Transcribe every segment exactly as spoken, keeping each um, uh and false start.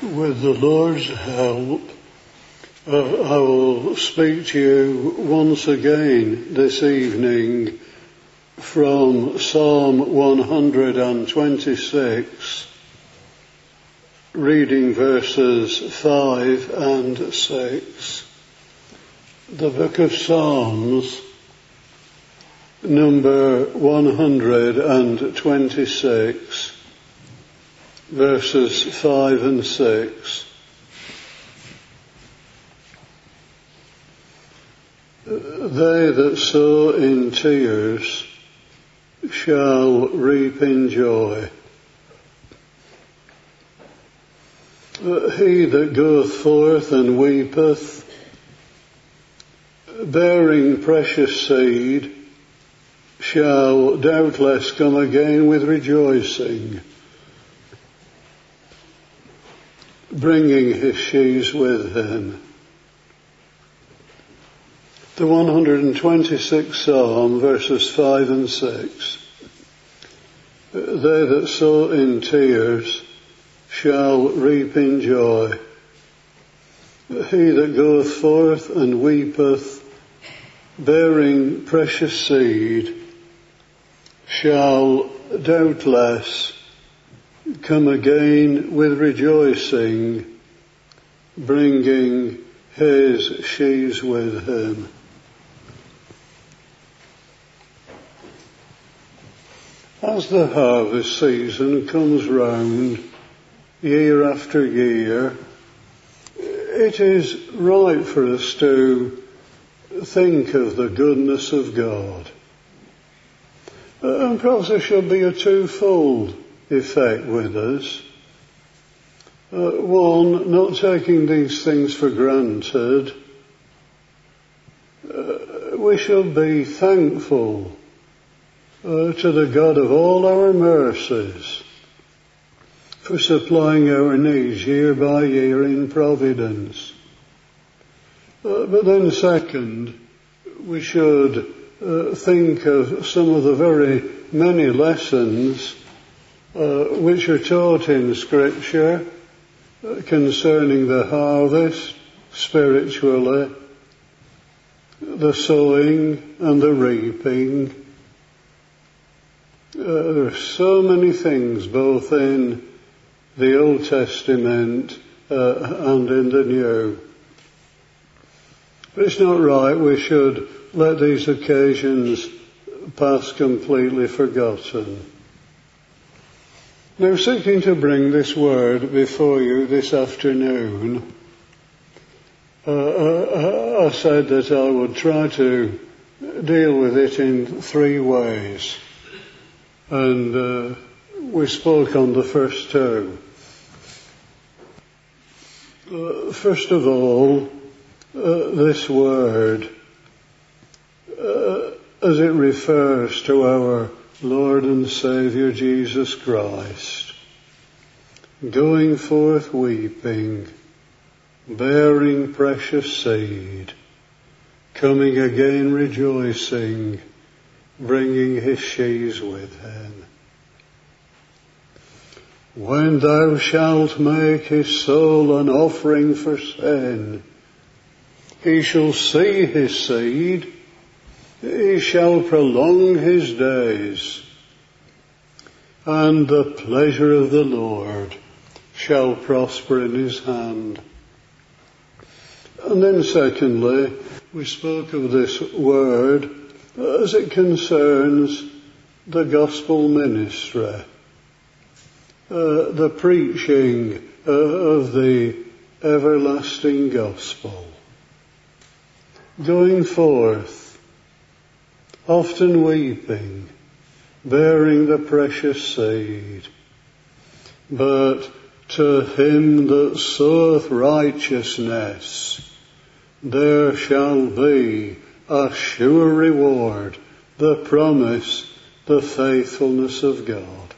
With the Lord's help, uh, I will speak to you once again this evening from Psalm one hundred twenty-six, reading verses five and six. The book of Psalms, number one hundred twenty-six, verses five and six. They that sow in tears shall reap in joy. He that goeth forth and weepeth, bearing precious seed, shall doubtless come again with rejoicing, bringing his sheaves with him. The one hundred twenty-sixth Psalm, verses five and six. They that sow in tears shall reap in joy. He that goeth forth and weepeth, bearing precious seed, shall doubtless come again with rejoicing, bringing his sheaves with him. As the harvest season comes round year after year, it is right for us to think of the goodness of God. And perhaps there should be a twofold effect with us. Uh, one, not taking these things for granted. Uh, we should be thankful uh, to the God of all our mercies for supplying our needs year by year in providence. Uh, but then second, we should uh, think of some of the very many lessons uh, which are taught in Scripture uh, concerning the harvest spiritually, the sowing and the reaping. Uh, there are so many things both in the Old Testament uh, and in the New. But it's not right we should let these occasions pass completely forgotten. Now, seeking to bring this word before you this afternoon, uh, uh, I said that I would try to deal with it in three ways. And uh, we spoke on the first two. Uh, first of all, uh, this word, uh, as it refers to our Lord and Saviour Jesus Christ, going forth weeping, bearing precious seed, coming again rejoicing, bringing his sheaves with him. When thou shalt make his soul an offering for sin, he shall see his seed, he shall prolong his days, and the pleasure of the Lord shall prosper in his hand. And then secondly, we spoke of this word as it concerns the gospel ministry, uh, the preaching uh, of the everlasting gospel. Going forth, often weeping, bearing the precious seed. But to him that soweth righteousness, there shall be a sure reward, the promise, the faithfulness of God.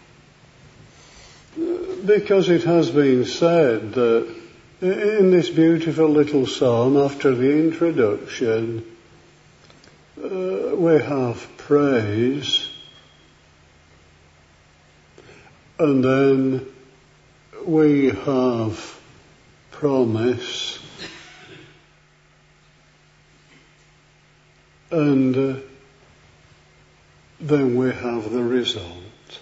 Because it has been said that in this beautiful little psalm, after the introduction, uh, we have praise, and then we have promise, and uh, then we have the result.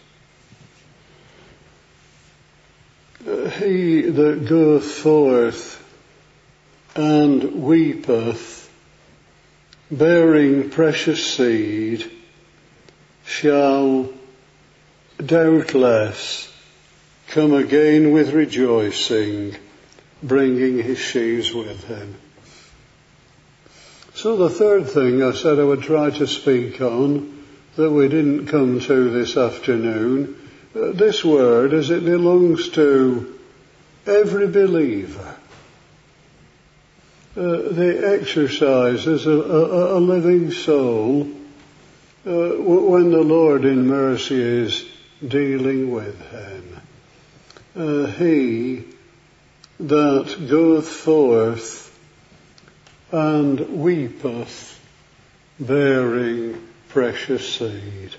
Uh, he that goeth forth and weepeth, bearing precious seed, shall doubtless come again with rejoicing, bringing his sheaves with him. So the third thing I said I would try to speak on, that we didn't come to this afternoon, uh, this word as it belongs to every believer. Uh, the exercises of a, a living soul uh, when the Lord in mercy is dealing with him. Uh, he that goeth forth and weepeth, bearing precious seed.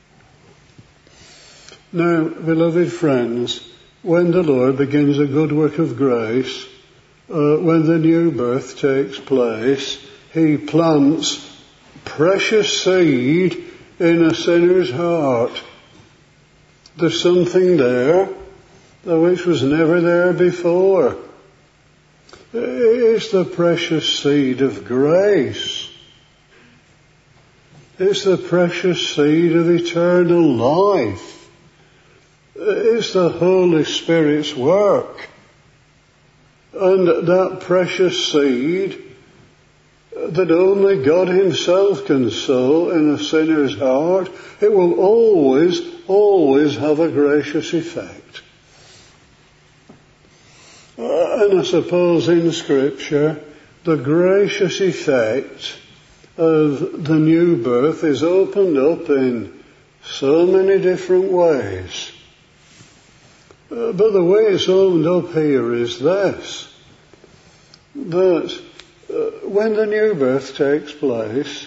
Now, beloved friends, when the Lord begins a good work of grace, uh, when the new birth takes place, he plants precious seed in a sinner's heart. There's something there which was never there before. It's the precious seed of grace. It's the precious seed of eternal life. It's the Holy Spirit's work. And that precious seed that only God himself can sow in a sinner's heart, it will always, always have a gracious effect. Uh, and I suppose in Scripture, the gracious effect of the new birth is opened up in so many different ways. Uh, but the way it's opened up here is this, that uh, when the new birth takes place,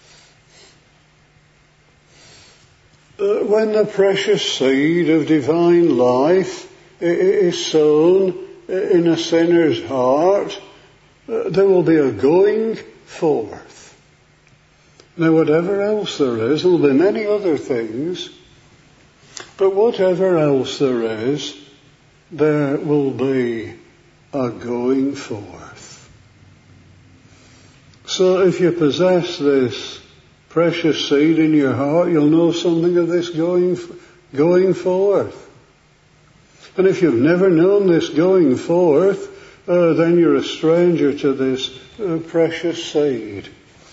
uh, when the precious seed of divine life is sown in a sinner's heart, uh, there will be a going forth. Now, whatever else there is, there will be many other things, but whatever else there is, there will be a going forth. So if you possess this precious seed in your heart, you'll know something of this going, going forth. And if you've never known this going forth, uh, then you're a stranger to this uh, precious seed.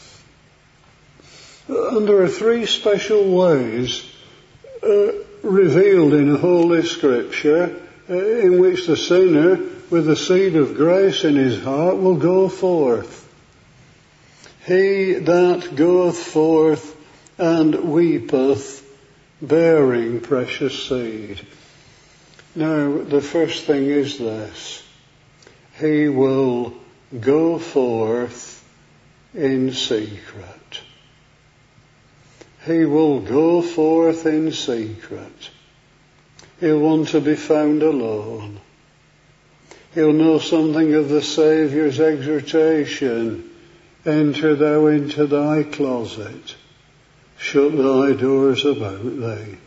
And there are three special ways uh, revealed in Holy Scripture uh, in which the sinner with the seed of grace in his heart will go forth. He that goeth forth and weepeth, bearing precious seed. Now, the first thing is this. He will go forth in secret. He will go forth in secret. He'll want to be found alone. He'll know something of the Saviour's exhortation. Enter thou into thy closet. Shut thy doors about thee.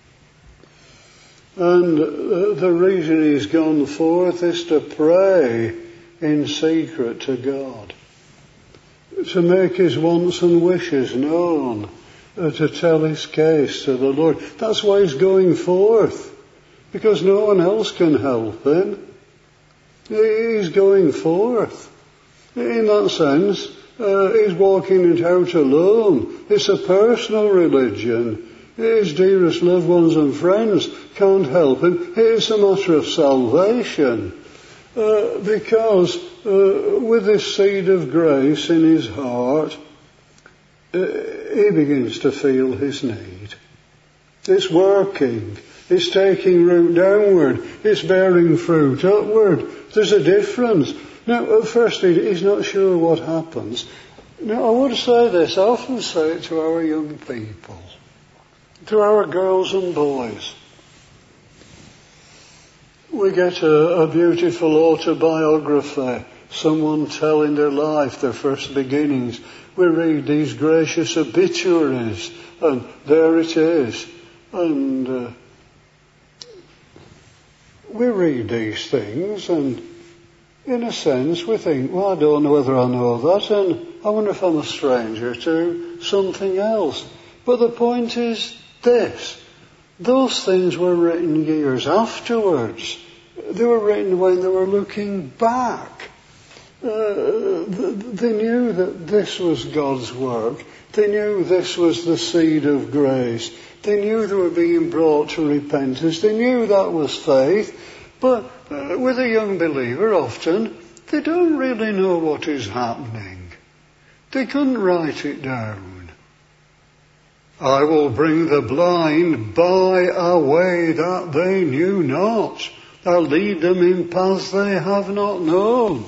And the reason he's gone forth is to pray in secret to God, to make his wants and wishes known, uh, to tell his case to the Lord. That's why he's going forth, because no one else can help him. He's going forth. In that sense, uh, he's walking it out alone. It's a personal religion. His dearest loved ones and friends can't help him. It's a matter of salvation. Uh, because uh, with this seed of grace in his heart, uh, he begins to feel his need. It's working. It's taking root downward. It's bearing fruit upward. There's a difference. Now, at first he's not sure what happens. Now, I would say this. I often say it to our young people, to our girls and boys. We get a, a beautiful autobiography, someone telling their life, their first beginnings. We read these gracious obituaries, and there it is. And uh, we read these things, and in a sense we think, well, I don't know whether I know that, and I wonder if I'm a stranger to something else. But the point is this. Those things were written years afterwards. They were written when they were looking back. Uh, they knew that this was God's work. They knew this was the seed of grace. They knew they were being brought to repentance. They knew that was faith. But uh, with a young believer, often, they don't really know what is happening. They couldn't write it down. I will bring the blind by a way that they knew not. I'll lead them in paths they have not known.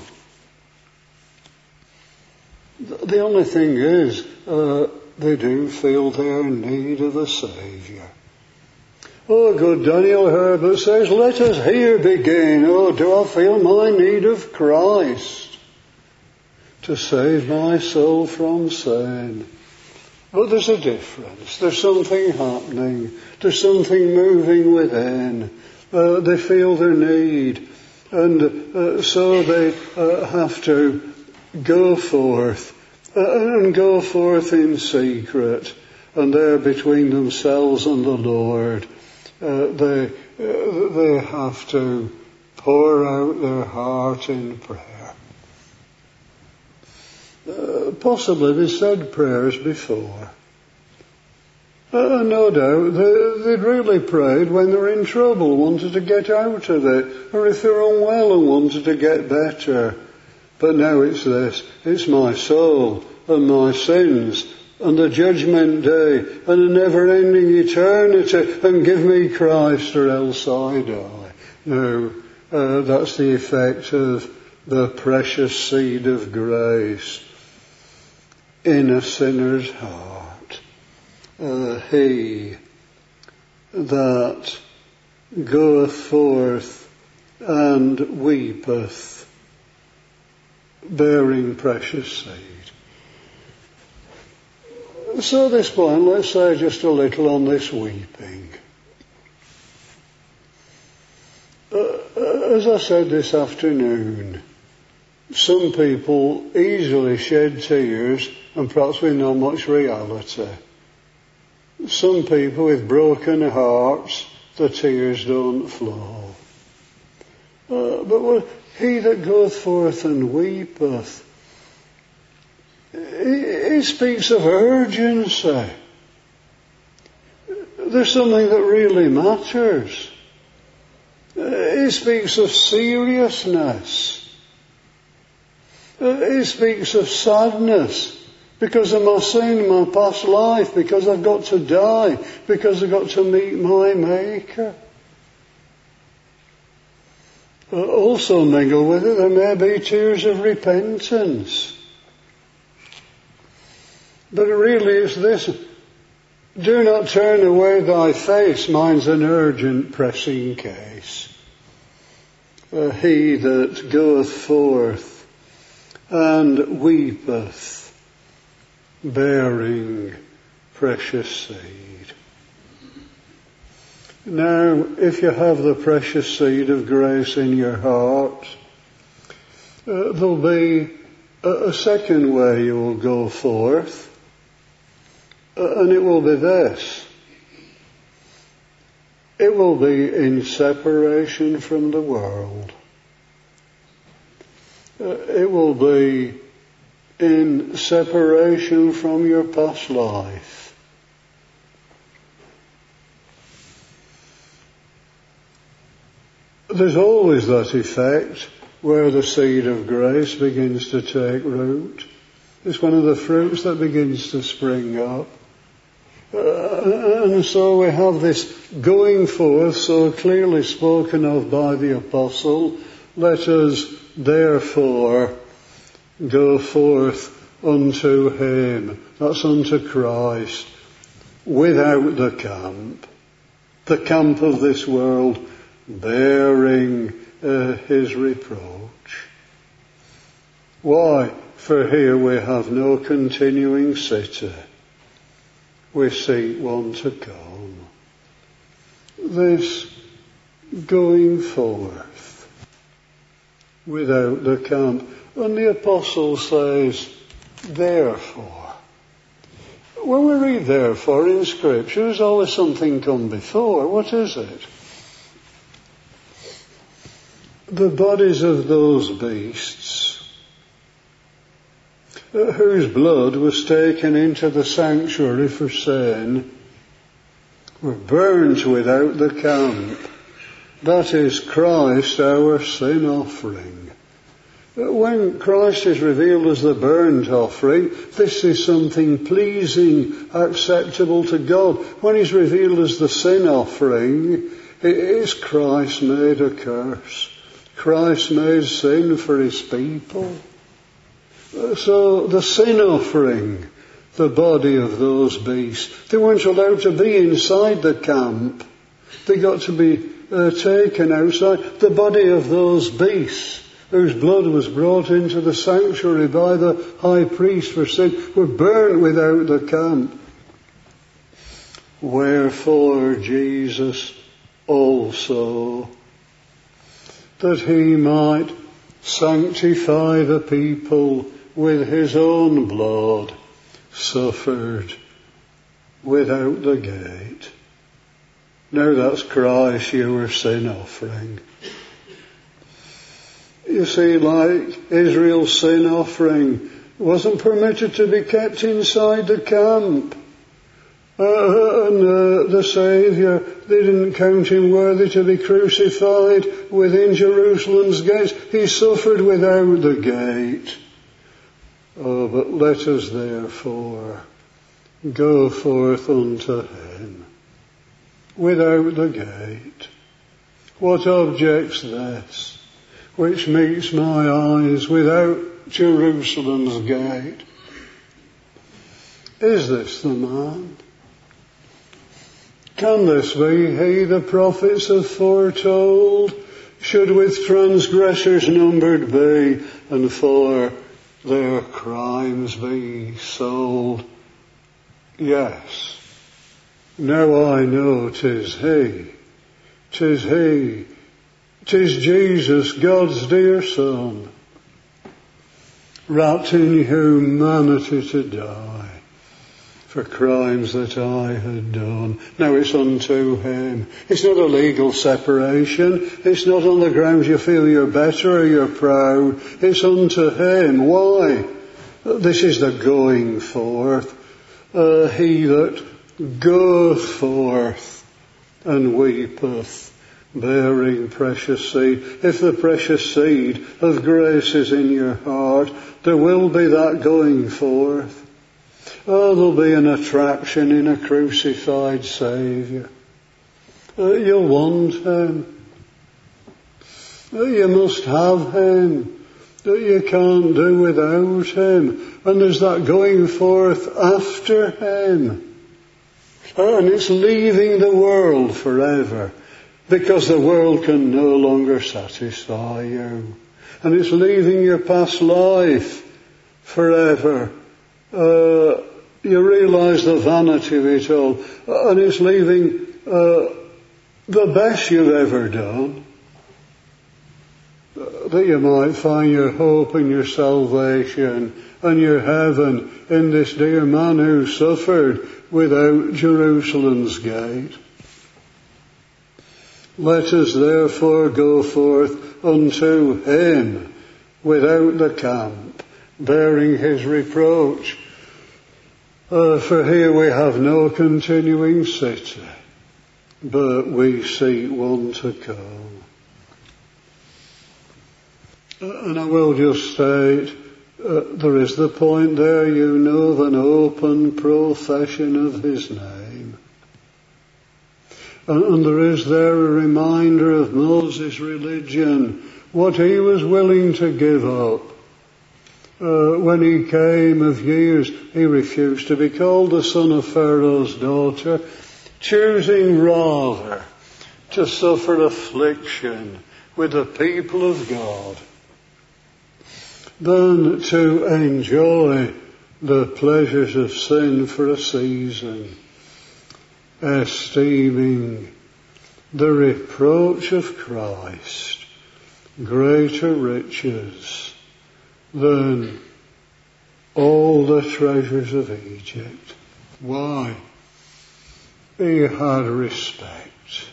The only thing is, uh, they do feel their need of a Saviour. Oh, good Daniel Herbert says, let us here begin. Oh, do I feel my need of Christ to save my soul from sin? But there's a difference. There's something happening. There's something moving within. Uh, they feel their need. And uh, so they uh, have to go forth. Uh, and go forth in secret. And there between themselves and the Lord, uh, they, uh, they have to pour out their heart in prayer. Uh, possibly they said prayers before. Uh, no doubt they, they'd really prayed when they were in trouble, wanted to get out of it, or if they were unwell and wanted to get better. But now it's this, it's my soul and my sins and the judgment day and a never-ending eternity, and give me Christ or else I die. No, uh, that's the effect of the precious seed of grace in a sinner's heart. Uh, he that goeth forth and weepeth, bearing precious seed. So at this point, let's say just a little on this weeping. Uh, as I said this afternoon, some people easily shed tears and perhaps with not much reality. Some people with broken hearts, the tears don't flow. Uh, but what, he that goeth forth and weepeth, he, he speaks of urgency. There's something that really matters. He speaks of seriousness. He speaks of sadness because of my sin, my past life, because I've got to die, because I've got to meet my Maker. Also mingled with it, there may be tears of repentance. But really it's this: do not turn away thy face, mine's an urgent pressing case. Uh, he that goeth forth and weepeth, bearing precious seed. Now, if you have the precious seed of grace in your heart, uh, there'll be a, a second way you will go forth, uh, and it will be this. It will be in separation from the world. Uh, it will be in separation from your past life. There's always that effect where the seed of grace begins to take root. It's one of the fruits that begins to spring up. Uh, and so we have this going forth so clearly spoken of by the apostle. Let us therefore go forth unto him, that's unto Christ, without the camp, the camp of this world, bearing uh, his reproach. Why? For here we have no continuing city. We seek one to come. This going forth without the camp. And the apostle says, therefore. When we read therefore in Scripture, there's always something come before. What is it? The bodies of those beasts whose blood was taken into the sanctuary for sin were burnt without the camp. That is Christ, our sin offering. When Christ is revealed as the burnt offering, this is something pleasing, acceptable to God. When he's revealed as the sin offering, it is Christ made a curse. Christ made sin for his people. So the sin offering, the body of those beasts, they weren't allowed to be inside the camp. They got to be uh, taken outside. The body of those beasts, whose blood was brought into the sanctuary by the high priest for sin, were burnt without the camp. Wherefore Jesus also, that he might sanctify the people with his own blood, suffered without the gate. Now that's Christ, your sin offering. You see, like Israel's sin offering wasn't permitted to be kept inside the camp. Uh, and uh, the Saviour, they didn't count him worthy to be crucified within Jerusalem's gates. He suffered without the gate. Oh, but let us therefore go forth unto him without the gate. What object's this which meets my eyes without Jerusalem's gate? Is this the man? Can this be he the prophets have foretold should with transgressors numbered be, and for their crimes be sold? Yes. Now I know 'tis he. 'Tis he. 'Tis Jesus, God's dear Son, wrapped in humanity to die for crimes that I had done. Now it's unto him. It's not a legal separation. It's not on the grounds you feel you're better or you're proud. It's unto him. Why? This is the going forth. Uh, he that goeth forth and weepeth, bearing precious seed. If the precious seed of grace is in your heart, there will be that going forth. Oh, there'll be an attraction in a crucified Saviour. Uh, you'll want him. Uh, you must have him. Uh, you can't do without him. And there's that going forth after him. Uh, and it's leaving the world forever, because the world can no longer satisfy you. And it's leaving your past life forever. Uh, you realise the vanity of it all. And it's leaving uh, the best you've ever done. Uh, that you might find your hope and your salvation and your heaven in this dear man who suffered without Jerusalem's gate. Let us therefore go forth unto him without the camp, bearing his reproach. Uh, for here we have no continuing city, but we seek one to come. Uh, and I will just state, uh, there is the point there, you know, of an open profession of his name. And, and there is there a reminder of Moses' religion, what he was willing to give up. Uh, when he came of years, he refused to be called the son of Pharaoh's daughter, choosing rather to suffer affliction with the people of God than to enjoy the pleasures of sin for a season, esteeming the reproach of Christ greater riches than all the treasures of Egypt. Why? He had respect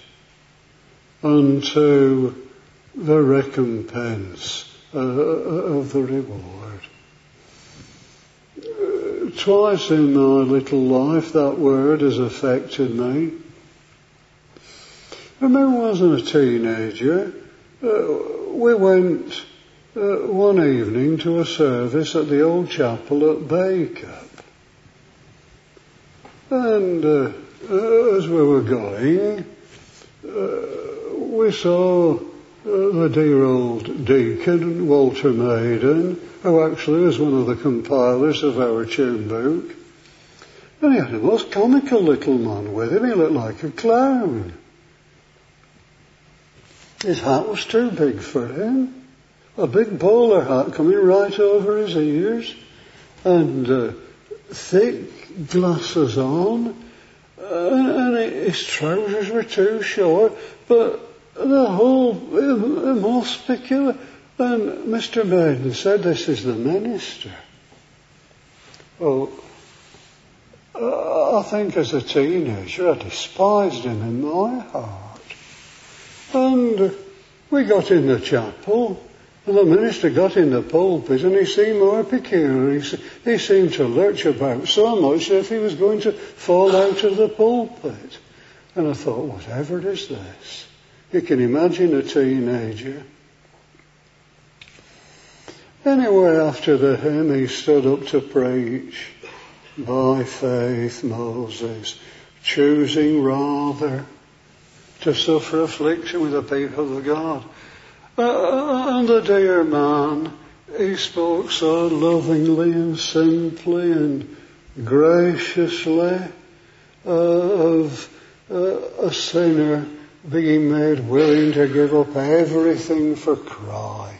unto the recompense uh, of the reward. Uh, twice in my little life that word has affected me. I remember when I was a teenager, uh, we went uh, one evening to a service at the old chapel at Bacup. And uh, uh, as we were going, uh, we saw uh, the dear old deacon, Walter Maiden, who actually was one of the compilers of our tune book. And he had a most comical little man with him. He looked like a clown. His hat was too big for him. A big bowler hat coming right over his ears. And uh, thick glasses on. Uh, and his trousers were too short. But the whole, uh, most peculiar. And Mister Maiden said, "This is the minister." Well, uh, I think as a teenager I despised him in my heart. And we got in the chapel, and the minister got in the pulpit, and he seemed more peculiar. He, he seemed to lurch about so much as if he was going to fall out of the pulpit. And I thought, whatever is this? You can imagine a teenager. Anyway, after the hymn, he stood up to preach. By faith, Moses, choosing rather to suffer affliction with the people of God. Uh, and the dear man, he spoke so lovingly and simply and graciously uh, of uh, a sinner being made willing to give up everything for Christ.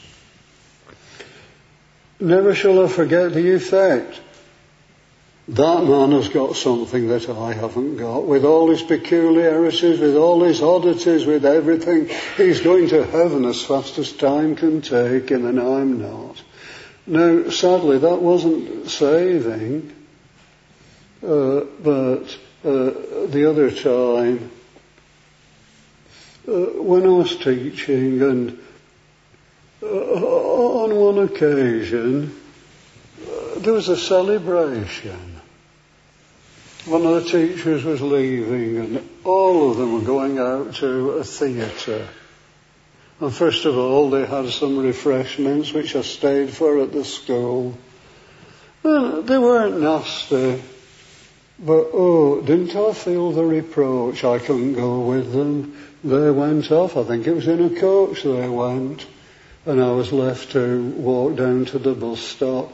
Never shall I forget the effect. That man has got something that I haven't got. With all his peculiarities, with all his oddities, with everything, he's going to heaven as fast as time can take him, and I'm not. Now, sadly, that wasn't saving. Uh, but uh, the other time, uh, when I was teaching, and uh, on one occasion, uh, there was a celebration. One of the teachers was leaving, and all of them were going out to a theatre. And first of all, they had some refreshments, which I stayed for at the school. And they weren't nasty, but oh, didn't I feel the reproach? I couldn't go with them. They went off. I think it was in a coach they went. And I was left to walk down to the bus stop.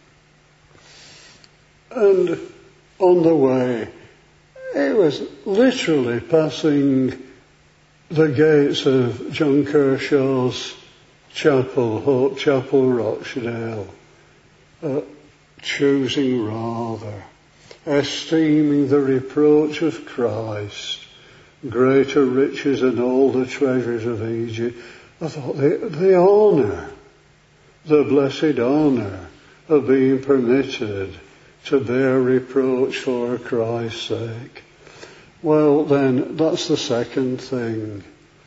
And on the way, it was literally passing the gates of John Kershaw's chapel, Hope Chapel, Rochdale, uh, choosing rather, esteeming the reproach of Christ, greater riches than all the treasures of Egypt. I thought the, the honour, the blessed honour of being permitted to bear reproach for Christ's sake. Well then, that's the second thing.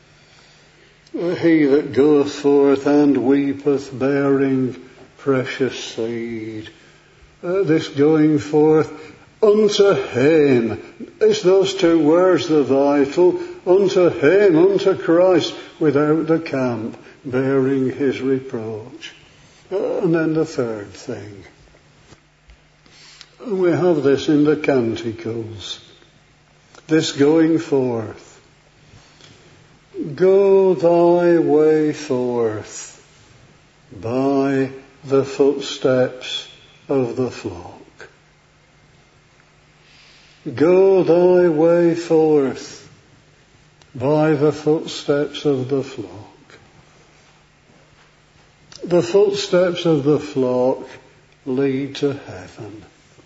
He that goeth forth and weepeth, bearing precious seed. Uh, this going forth unto him. It's those two words the vital. Unto him, unto Christ, without the camp, bearing his reproach. Uh, and then the third thing. We have this in the Canticles. This going forth. Go thy way forth by the footsteps of the flock. Go thy way forth by the footsteps of the flock. The footsteps of the flock lead to heaven.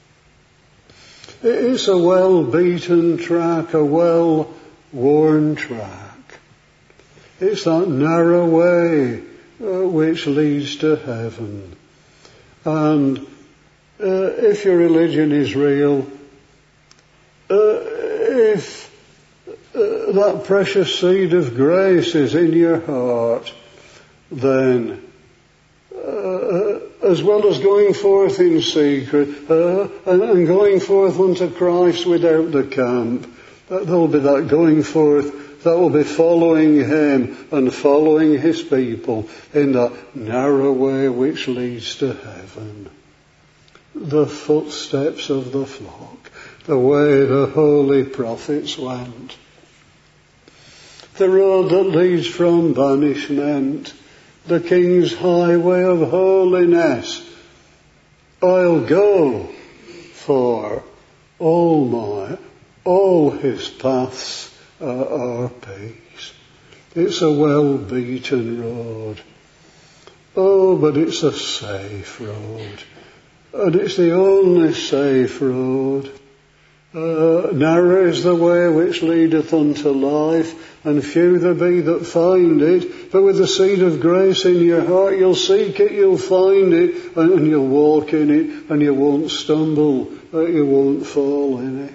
It's a well-beaten track, a well-worn track. It's that narrow way uh, which leads to heaven. And uh, if your religion is real, uh, if uh, that precious seed of grace is in your heart, then uh, as well as going forth in secret uh, and, and going forth unto Christ without the camp, that there will be that going forth, that will be following him and following his people in that narrow way which leads to heaven. The footsteps of the flock, the way the holy prophets went. The road that leads from banishment, the King's highway of holiness. I'll go, for all my, all his paths are, are peace. It's a well-beaten road. Oh, but it's a safe road. And it's the only safe road. Uh, narrow is the way which leadeth unto life, and few there be that find it. But with the seed of grace in your heart, you'll seek it, you'll find it, and, and you'll walk in it, and you won't stumble, uh, you won't fall in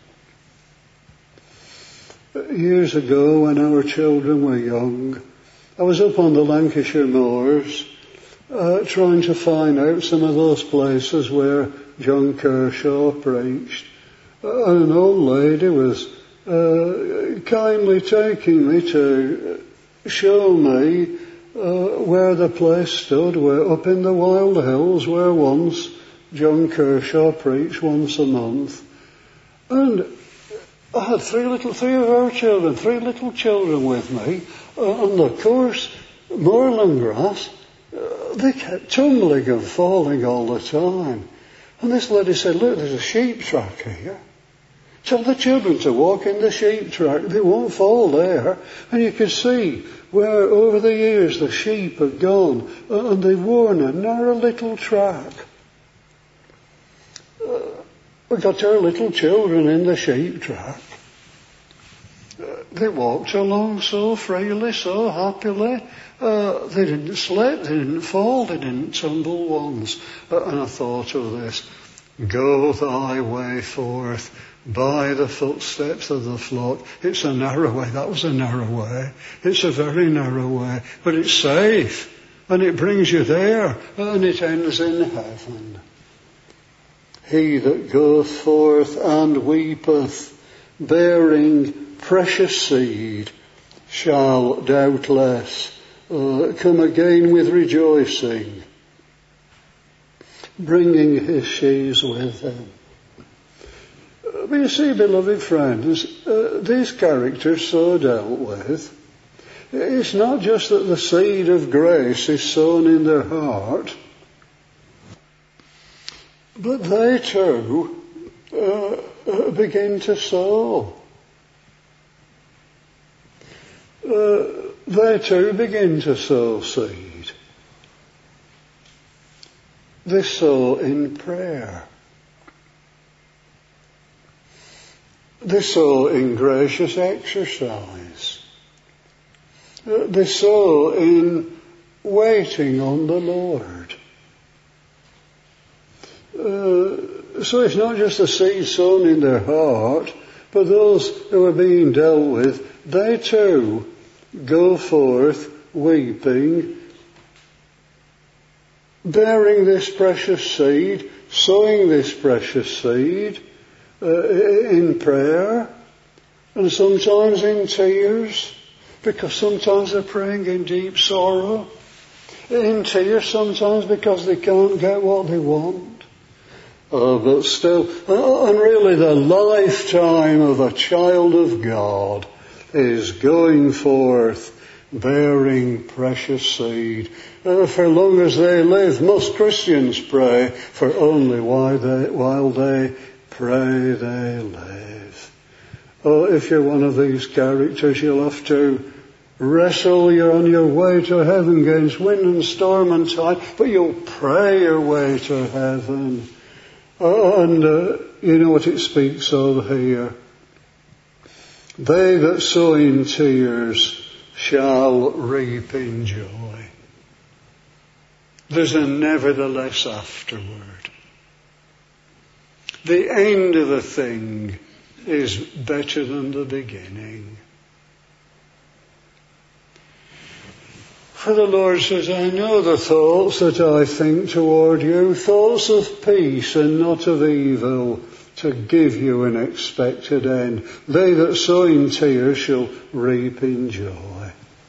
it. Years ago, when our children were young, I was up on the Lancashire moors, uh, trying to find out some of those places where John Kershaw preached. And an old lady was uh, kindly taking me to show me uh, where the place stood, where up in the wild hills where once John Kershaw preached once a month. And I had three little, three of our children, three little children with me uh, on the coarse moorland grass. Uh, they kept tumbling and falling all the time. And this lady said, look, there's a sheep track here. Tell the children to walk in the sheep track. They won't fall there. And you could see where over the years the sheep had gone and they've worn a narrow little track. Uh, we got our little children in the sheep track. Uh, they walked along so freely, so happily. Uh, they didn't slip, they didn't fall, they didn't tumble once. Uh, and I thought of this. Go thy way forth by the footsteps of the flock. It's a narrow way. That was a narrow way. It's a very narrow way. But it's safe. And it brings you there. And it ends in heaven. He that goeth forth and weepeth, bearing precious seed, shall doubtless uh, come again with rejoicing, bringing his sheaves with him. But you see, beloved friends, uh, these characters so dealt with, it's not just that the seed of grace is sown in their heart, but they too uh, uh, begin to sow. Uh, they too begin to sow seed. They sow in prayer. They sow in gracious exercise. Uh, they sow in waiting on the Lord. Uh, so it's not just the seed sown in their heart, but those who are being dealt with, they too go forth weeping, bearing this precious seed, sowing this precious seed, uh, in prayer, and sometimes in tears, because sometimes they're praying in deep sorrow, in tears sometimes because they can't get what they want. Oh, but still, and really the lifetime of a child of God is going forth bearing precious seed. Uh, for long as they live, most Christians pray, for only while they, while they pray they live. Oh, if you're one of these characters, you'll have to wrestle. You're on your way to heaven against wind and storm and tide, but you'll pray your way to heaven. Oh, and uh, you know what it speaks of here? They that sow in tears shall reap in joy. There's a nevertheless afterward. The end of a thing is better than the beginning. For the Lord says, I know the thoughts that I think toward you, thoughts of peace and not of evil, to give you an expected end. They that sow in tears shall reap in joy.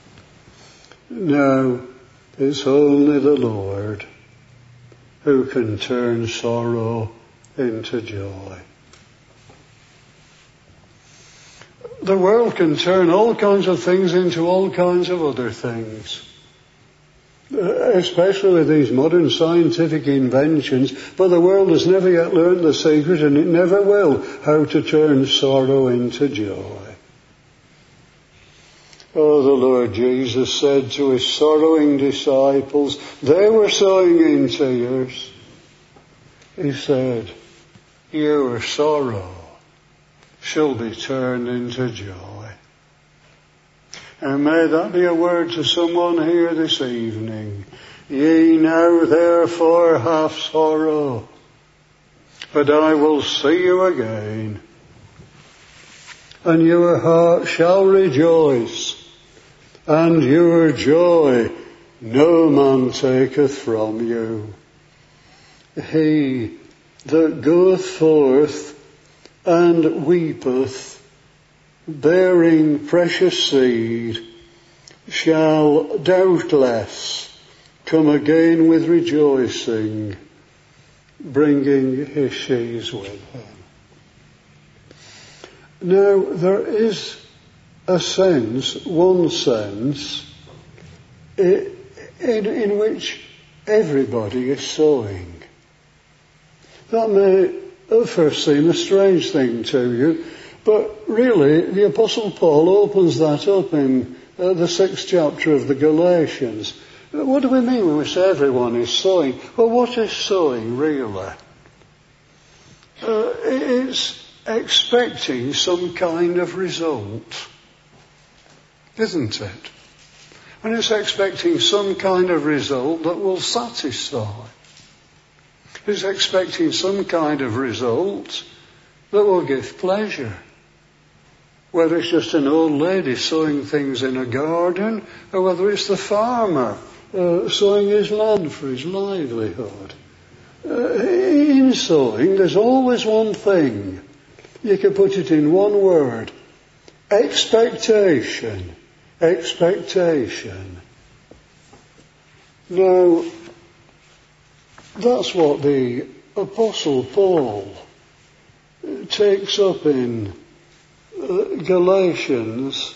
Now, it's only the Lord who can turn sorrow into joy. The world can turn all kinds of things into all kinds of other things. Especially with these modern scientific inventions, but the world has never yet learned the secret, and it never will, how to turn sorrow into joy. Oh, the Lord Jesus said to his sorrowing disciples, they were sowing in tears. He said, your sorrow shall be turned into joy. And may that be a word to someone here this evening. Ye now therefore have sorrow, but I will see you again, and your heart shall rejoice, and your joy no man taketh from you. He that goeth forth and weepeth, bearing precious seed, shall doubtless come again with rejoicing, bringing his sheaves with him. Now, there is a sense, one sense, in, in which everybody is sowing. That may at first seem a strange thing to you, but really, the Apostle Paul opens that up in uh, the sixth chapter of the Galatians. What do we mean when we say everyone is sowing? Well, what is sowing, really? Uh, it's expecting some kind of result, isn't it? And it's expecting some kind of result that will satisfy. It's expecting some kind of result that will give pleasure. Whether it's just an old lady sowing things in a garden, or whether it's the farmer uh, sowing his land for his livelihood. Uh, in sowing, there's always one thing. You can put it in one word. Expectation. Expectation. Now, that's what the Apostle Paul takes up in Uh, Galatians,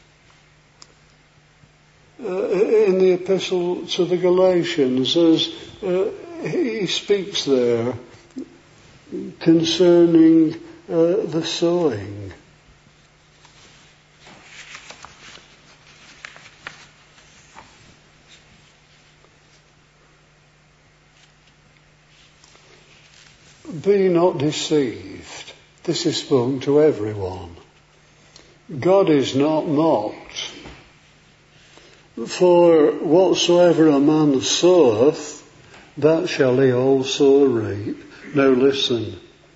uh, in the epistle to the Galatians, as uh, he speaks there concerning uh, the sowing. Be not deceived. This is spoken to everyone. God is not mocked. For whatsoever a man soweth, that shall he also reap. Now listen.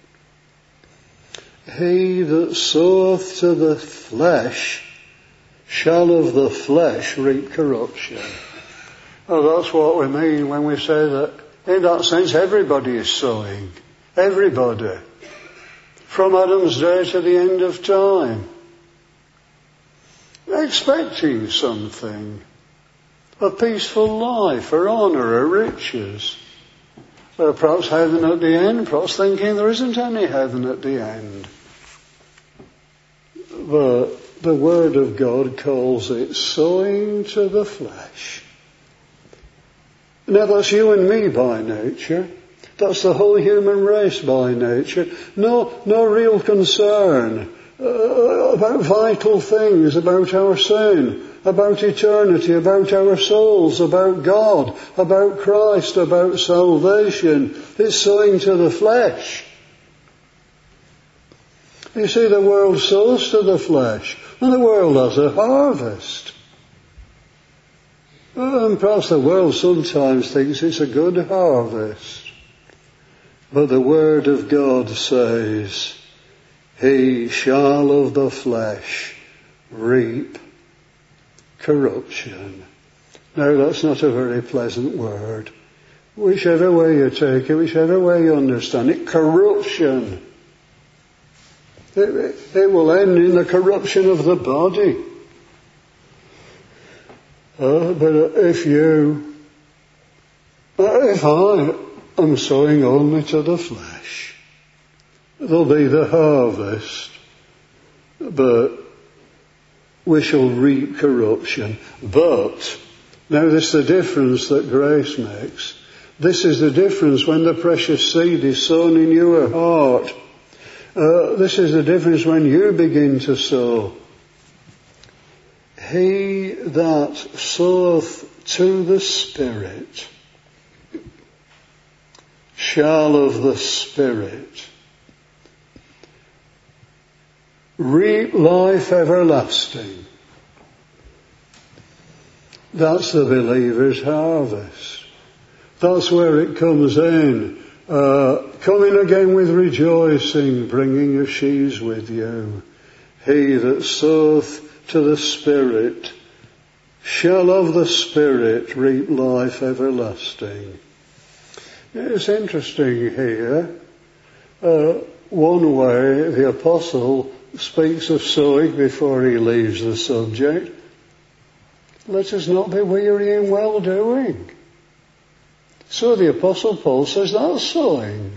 He that soweth to the flesh shall of the flesh reap corruption. Oh, that's what we mean when we say that, in that sense, everybody is sowing. Everybody. From Adam's day to the end of time. Expecting something. A peaceful life, or honour, or riches. Or perhaps heaven at the end, perhaps thinking there isn't any heaven at the end. But the Word of God calls it sowing to the flesh. Now that's you and me by nature. That's the whole human race by nature. No, no real concern uh, about vital things, about our sin, about eternity, about our souls, about God, about Christ, about salvation. It's sowing to the flesh. You see, the world sows to the flesh, and the world has a harvest. And perhaps the world sometimes thinks it's a good harvest. But the Word of God says, he shall of the flesh reap corruption. Now that's not a very pleasant word. Whichever way you take it, whichever way you understand it, corruption. It, it will end in the corruption of the body. Uh, but if you, if I am sowing only to the flesh, there'll be the harvest, but we shall reap corruption. But, now this is the difference that grace makes. This is the difference when the precious seed is sown in your heart. Uh, this is the difference when you begin to sow. He that soweth to the Spirit shall of the Spirit reap life everlasting. That's the believer's harvest. That's where it comes in. Uh, coming again with rejoicing, bringing your sheaves with you. He that soweth to the Spirit shall of the Spirit reap life everlasting. It's interesting here. Uh, one way the apostle speaks of sowing before he leaves the subject. Let us not be weary in well-doing. So the apostle Paul says that's sowing.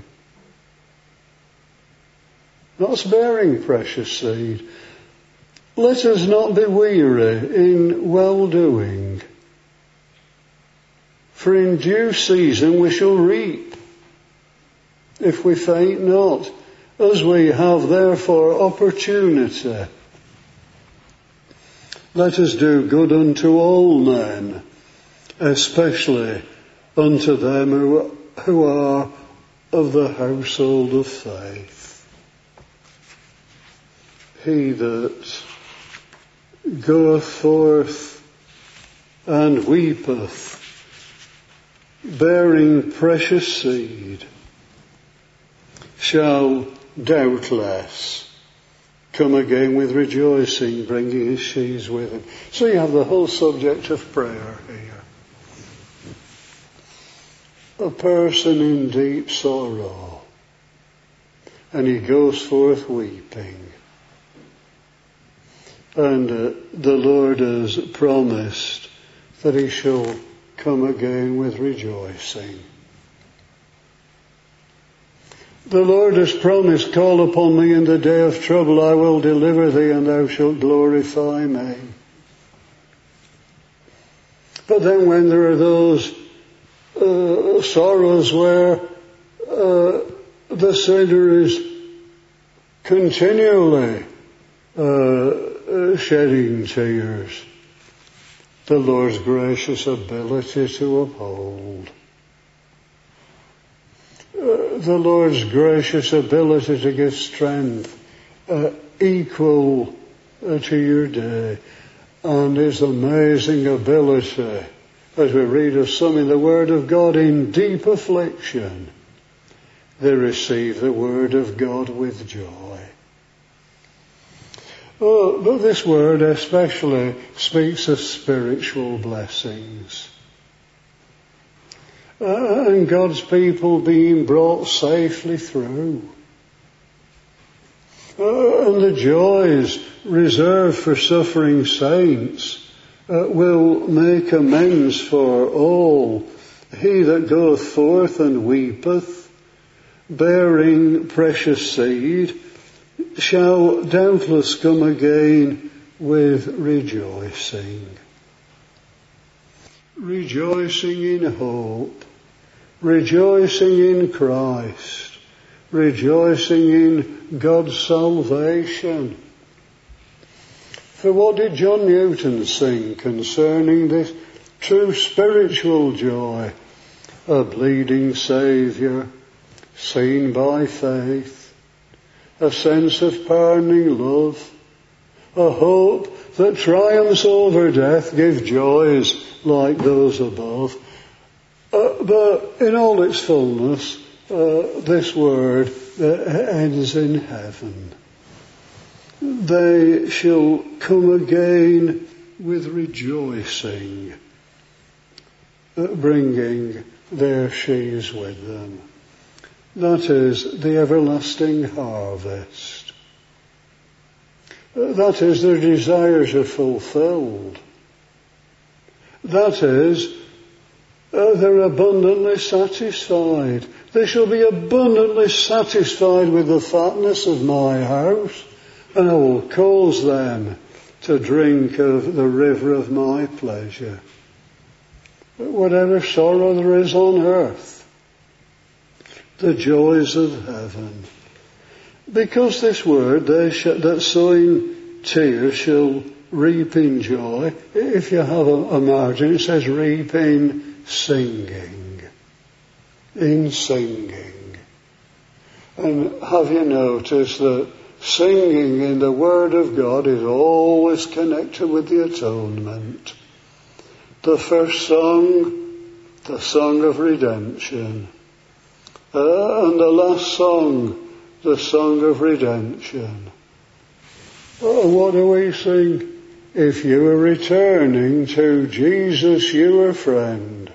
That's bearing precious seed. Let us not be weary in well-doing, for in due season we shall reap, if we faint not, as we have therefore opportunity. Let us do good unto all men, especially unto them who, who are of the household of faith. He that goeth forth and weepeth, bearing precious seed, shall doubtless come again with rejoicing, bringing his sheaves with him. So you have the whole subject of prayer here. A person in deep sorrow, and he goes forth weeping. And uh, the Lord has promised that he shall come again with rejoicing. The Lord has promised, call upon me in the day of trouble, I will deliver thee, and thou shalt glorify me. But then when there are those uh, sorrows where uh, the sinner is continually uh, shedding tears, the Lord's gracious ability to uphold. Uh, the Lord's gracious ability to give strength uh, equal uh, to your day, and His amazing ability, as we read of some in the Word of God, in deep affliction, they receive the Word of God with joy. Oh, but this word especially speaks of spiritual blessings. Uh, and God's people being brought safely through. Uh, and the joys reserved for suffering saints uh, will make amends for all. He that goeth forth and weepeth, bearing precious seed, shall doubtless come again with rejoicing. Rejoicing in hope, rejoicing in Christ, rejoicing in God's salvation. For what did John Newton sing concerning this true spiritual joy? A bleeding Saviour, seen by faith, a sense of pardoning love, a hope that triumphs over death, give joys like those above. Uh, but in all its fullness, uh, this word uh, ends in heaven. They shall come again with rejoicing, uh, bringing their sheaves with them. That is the everlasting harvest. Uh, that is their desires are fulfilled. That is, uh, they're abundantly satisfied. They shall be abundantly satisfied with the fatness of my house, and I will cause them to drink of the river of my pleasure. Whatever sorrow there is on earth, the joys of heaven. Because this word, they sh- that sowing tears shall reap in joy. If you have a, a margin, it says reap in singing. In singing. And have you noticed that singing in the Word of God is always connected with the atonement? The first song, the song of redemption. Uh, and the last song, the song of redemption. Oh, what do we sing? If you are returning to Jesus, you are friend.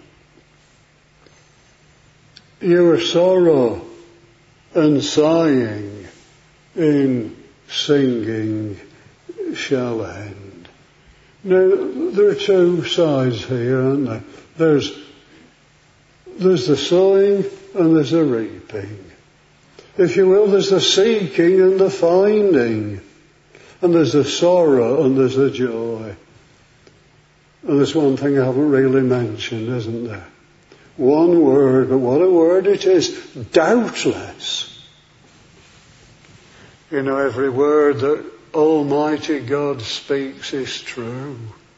Your sorrow and sighing in singing shall end. Now, there are two sides here, aren't there? There's, there's the sowing and there's the reaping. If you will, there's the seeking and the finding. And there's the sorrow and there's the joy. And there's one thing I haven't really mentioned, isn't there? One word, but what a word it is. Doubtless. You know, every word that Almighty God speaks is true.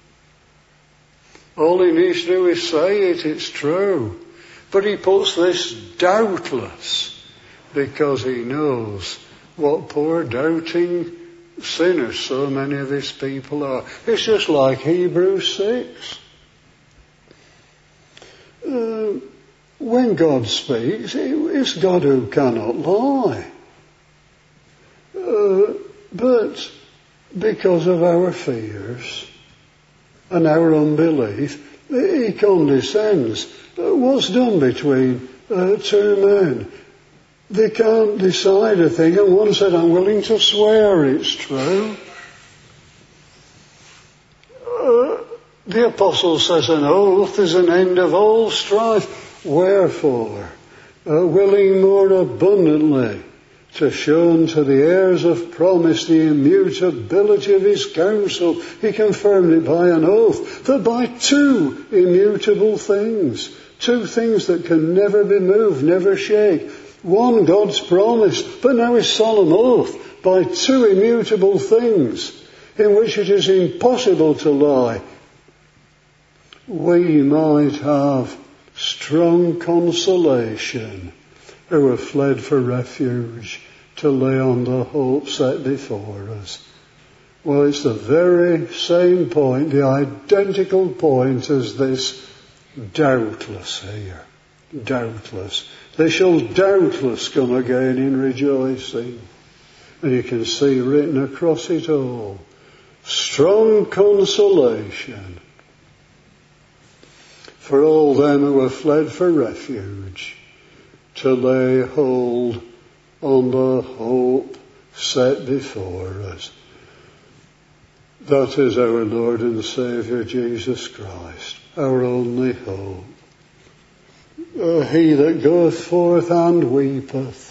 All he needs to do is say it, it's true. But he puts this doubtless because he knows what poor doubting sinners so many of his people are. It's just like Hebrews six. Uh, when God speaks, it's God who cannot lie. Uh, but because of our fears and our unbelief, he condescends. Uh, what's done between uh, two men? They can't decide a thing, and one said, I'm willing to swear it's true. Uh, the apostle says an oath is an end of all strife. Wherefore, uh, willing more abundantly to show unto the heirs of promise the immutability of his counsel, he confirmed it by an oath, that by two immutable things, two things that can never be moved, never shake, one, God's promise, but now his solemn oath, by two immutable things in which it is impossible to lie, we might have strong consolation who have fled for refuge to lay on the hope set before us. Well, it's the very same point, the identical point as this doubtless here. Doubtless. They shall doubtless come again in rejoicing. And you can see written across it all, strong consolation for all them who have fled for refuge, to lay hold on the hope set before us. That is our Lord and Saviour Jesus Christ, our only hope. Uh, he that goeth forth and weepeth,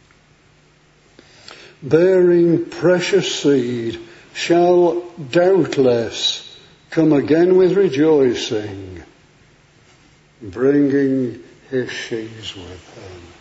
bearing precious seed, shall doubtless come again with rejoicing, bringing his sheaves with him.